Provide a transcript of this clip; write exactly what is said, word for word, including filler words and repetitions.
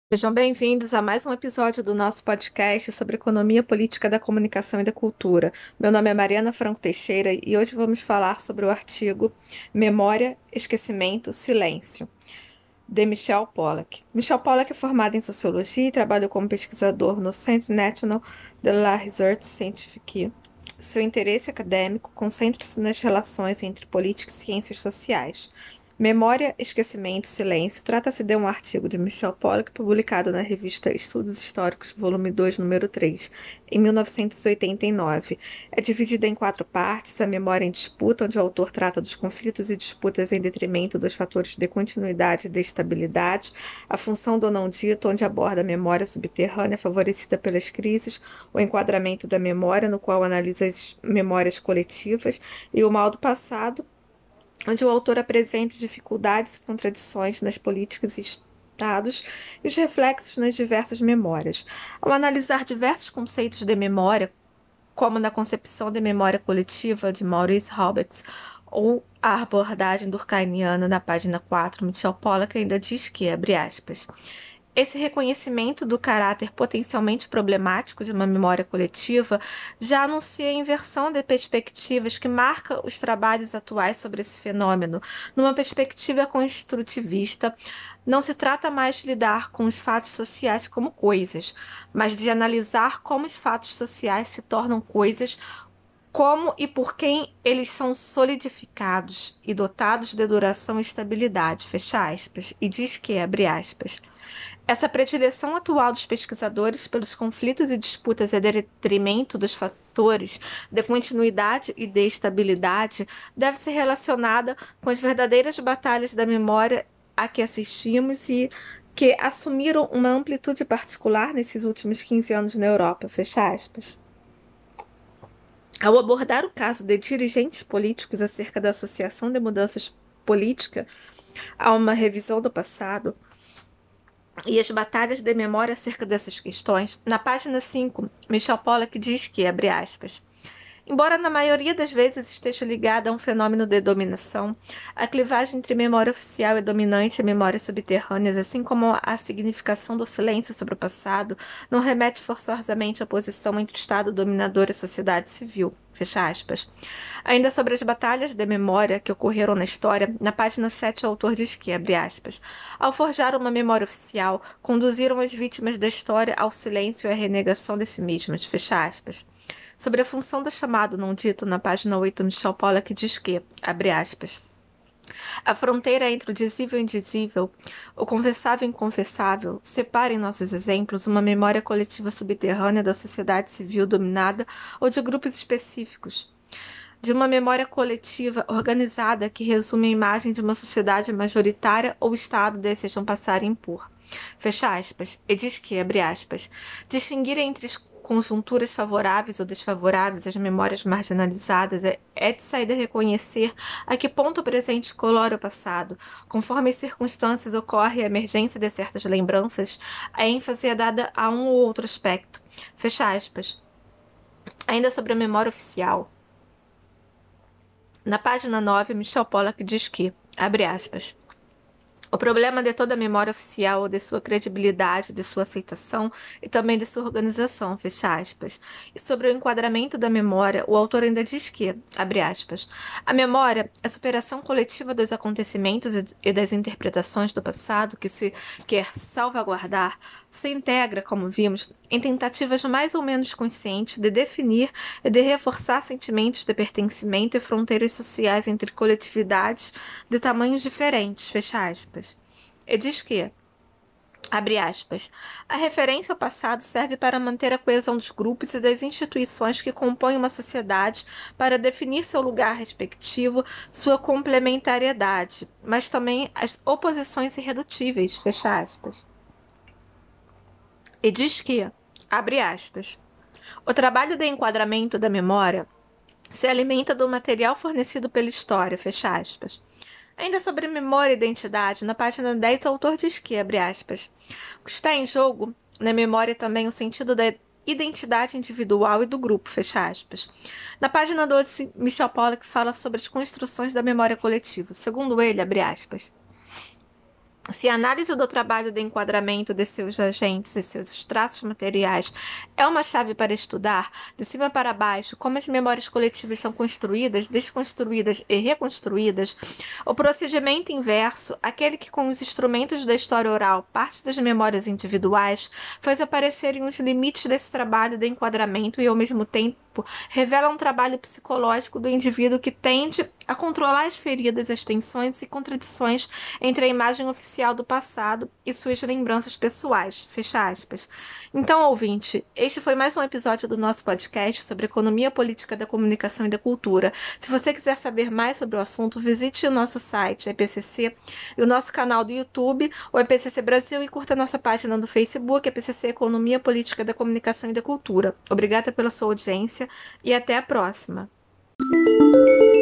Sejam bem-vindos a mais um episódio do nosso podcast sobre economia política da comunicação e da cultura. Meu nome é Mariana Franco Teixeira e hoje vamos falar sobre o artigo Memória, Esquecimento, Silêncio, de Michel Pollack. Michel Pollack é formado em Sociologia e trabalha como pesquisador no Centre National de la Recherche Scientifique. Seu interesse acadêmico concentra-se nas relações entre política e ciências sociais. Memória, Esquecimento, Silêncio trata-se de um artigo de Michel Pollack publicado na revista Estudos Históricos, volume dois, número três, em mil novecentos e oitenta e nove. É dividida em quatro partes: a Memória em Disputa, onde o autor trata dos conflitos e disputas em detrimento dos fatores de continuidade e de estabilidade; a Função do Não Dito, onde aborda a memória subterrânea favorecida pelas crises; o Enquadramento da Memória, no qual analisa as memórias coletivas; e o Mal do Passado, onde o autor apresenta dificuldades e contradições nas políticas e estados e os reflexos nas diversas memórias. Ao analisar diversos conceitos de memória, como na concepção de memória coletiva de Maurice Roberts ou a abordagem durkheimiana na página quatro, Michel Pollack ainda diz que, abre aspas, esse reconhecimento do caráter potencialmente problemático de uma memória coletiva já anuncia a inversão de perspectivas que marca os trabalhos atuais sobre esse fenômeno. Numa perspectiva construtivista, não se trata mais de lidar com os fatos sociais como coisas, mas de analisar como os fatos sociais se tornam coisas, como e por quem eles são solidificados e dotados de duração e estabilidade, fecha aspas, e diz que, abre aspas, essa predileção atual dos pesquisadores pelos conflitos e disputas em detrimento dos fatores de continuidade e de estabilidade deve ser relacionada com as verdadeiras batalhas da memória a que assistimos e que assumiram uma amplitude particular nesses últimos quinze anos na Europa, fecha aspas. Ao abordar o caso de dirigentes políticos acerca da associação de mudanças políticas a uma revisão do passado, e as batalhas de memória acerca dessas questões, na página cinco, Michel Pollack diz que, abre aspas, embora na maioria das vezes esteja ligada a um fenômeno de dominação, a clivagem entre memória oficial e dominante e memórias subterrâneas, assim como a significação do silêncio sobre o passado, não remete forçosamente à posição entre Estado dominador e sociedade civil. Fecha aspas. Ainda sobre as batalhas de memória que ocorreram na história, na página sete o autor diz que, abre aspas, ao forjar uma memória oficial, conduziram as vítimas da história ao silêncio e à renegação de si mesmas. Fecha aspas. Sobre a função do chamado não dito, na página oito, Michel Pollack diz que, abre aspas, a fronteira entre o dizível e o indizível, o confessável e o inconfessável, separa em nossos exemplos uma memória coletiva subterrânea da sociedade civil dominada ou de grupos específicos, de uma memória coletiva organizada que resume a imagem de uma sociedade majoritária ou Estado desejam passar a impor. Fecha aspas. E diz que, abre aspas, distinguir entre conjunturas favoráveis ou desfavoráveis às memórias marginalizadas é, é de saída reconhecer a que ponto o presente colora o passado. Conforme as circunstâncias ocorre a emergência de certas lembranças, a ênfase é dada a um ou outro aspecto. Fecha aspas. Ainda sobre a memória oficial. Na página nove, Michel Pollack diz que, abre aspas, o problema de toda a memória oficial ou de sua credibilidade, de sua aceitação e também de sua organização, fecha aspas. E sobre o enquadramento da memória, o autor ainda diz que, abre aspas, a memória é a superação coletiva dos acontecimentos e das interpretações do passado que se quer salvaguardar, se integra, como vimos, em tentativas mais ou menos conscientes de definir e de reforçar sentimentos de pertencimento e fronteiras sociais entre coletividades de tamanhos diferentes, fecha aspas. E diz que, abre aspas, a referência ao passado serve para manter a coesão dos grupos e das instituições que compõem uma sociedade, para definir seu lugar respectivo, sua complementariedade, mas também as oposições irredutíveis, fecha aspas. E diz que, abre aspas, o trabalho de enquadramento da memória se alimenta do material fornecido pela história, fecha aspas. Ainda sobre memória e identidade, na página dez o autor diz que, abre aspas, o que está em jogo na memória é também o sentido da identidade individual e do grupo, fecha aspas. Na página doze, Michel Pollack fala sobre as construções da memória coletiva. Segundo ele, abre aspas, Se a análise do trabalho de enquadramento de seus agentes e seus traços materiais é uma chave para estudar, de cima para baixo, como as memórias coletivas são construídas, desconstruídas e reconstruídas, o procedimento inverso, aquele que com os instrumentos da história oral, parte das memórias individuais, faz aparecerem os limites desse trabalho de enquadramento e, ao mesmo tempo, revela um trabalho psicológico do indivíduo que tende a controlar as feridas, as tensões e contradições entre a imagem oficial do passado e suas lembranças pessoais. Fecha aspas. Então, ouvinte, este foi mais um episódio do nosso podcast sobre economia política da comunicação e da cultura. Se você quiser saber mais sobre o assunto, visite o nosso site, E P C C, e o nosso canal do YouTube, o E P C C Brasil, e curta nossa página no Facebook, E P C C Economia Política da Comunicação e da Cultura. Obrigada pela sua audiência e até a próxima.